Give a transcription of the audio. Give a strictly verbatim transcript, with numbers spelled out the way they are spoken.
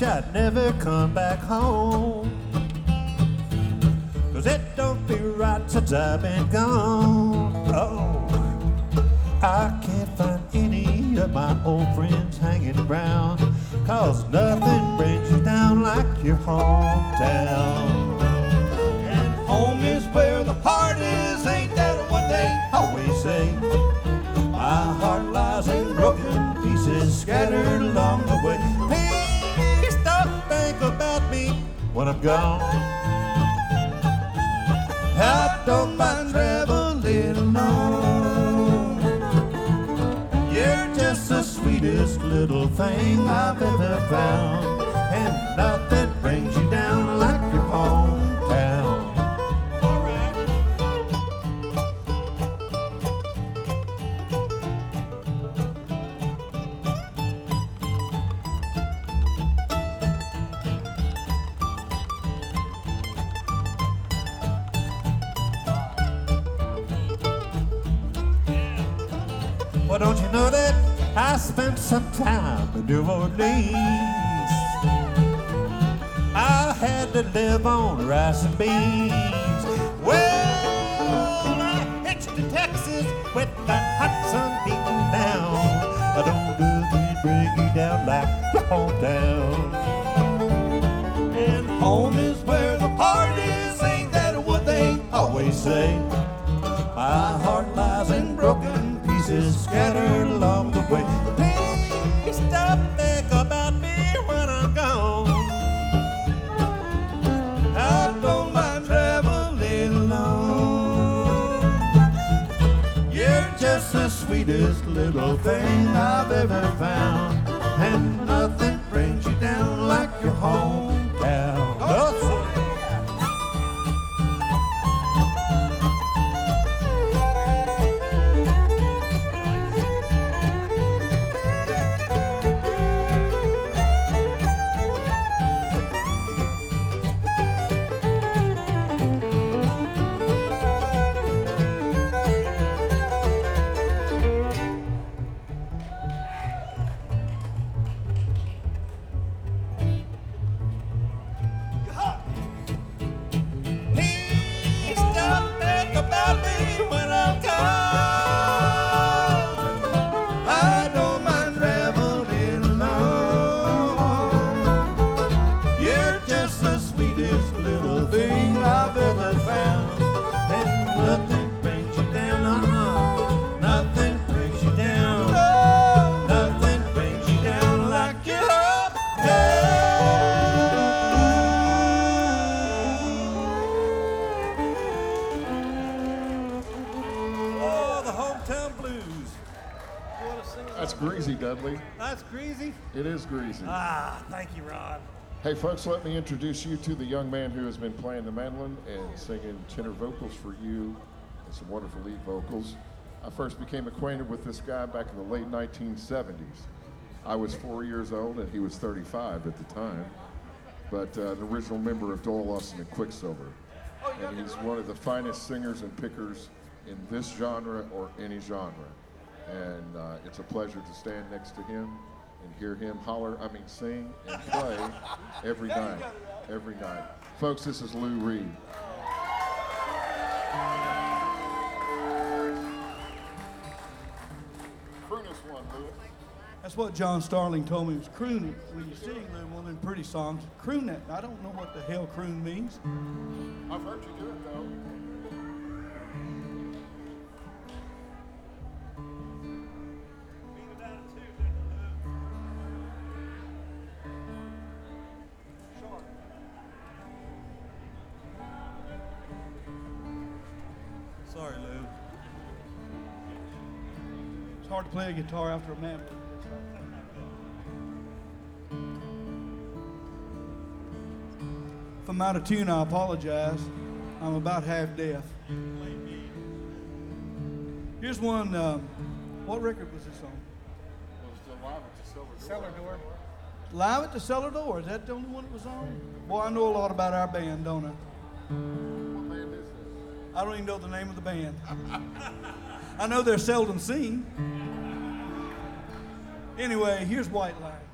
wish I'd never come back home. Cause it don't be right since I've been gone. Oh, I can't find any of my old friends hanging around. Cause nothing brings you down like your hometown. And home is where the heart is, ain't that what they always say? My heart lies in broken pieces scattered along the way. Please don't think about me when I'm gone. I don't mind traveling alone. You're just the sweetest little thing I've ever found. And nothing brings you down like your hometown. Well, don't you know that I spent some time in New Orleans? I had to live on rice and beans. Well, I hitched to Texas with that hot sun beating down. I don't do it bring you down like your hometown. And home is where the heart is, ain't that what they always say? My heart lies in broken pieces scattered along the way. Please stop thinking about me when I'm gone. I don't mind traveling alone. You're just the sweetest little thing I've ever found. And nothing brings you down like your hometown. Oh, That's greasy, Dudley. that's greasy. It is greasy. Ah, thank you, Ron. Hey, folks, let me introduce you to the young man who has been playing the mandolin and singing tenor vocals for you and some wonderful lead vocals. I first became acquainted with this guy back in the late nineteen seventies. I was four years old and he was thirty-five at the time, but uh, an original member of Doyle, Austin and Quicksilver. And he's one of the finest singers and pickers in this genre or any genre. And uh, it's a pleasure to stand next to him and hear him holler, I mean sing and play every night, every night. Folks, this is Lou Reed. Croon us one, Lou. That's what John Starling told me was croon it. When you sing one of them pretty songs, croon it. I don't know what the hell croon means. I've heard you do it though. Sorry, Lou. It's hard to play a guitar after a mandolin. If I'm out of tune, I apologize. I'm about half deaf. Here's one. Um, what record was this on? It was the Live at the Cellar Door. Cellar Door. Live at the Cellar Door. Is that the only one it was on? Boy, I know a lot about our band, don't I? What band is this? I don't even know the name of the band. I know they're seldom seen. Anyway, here's White Line.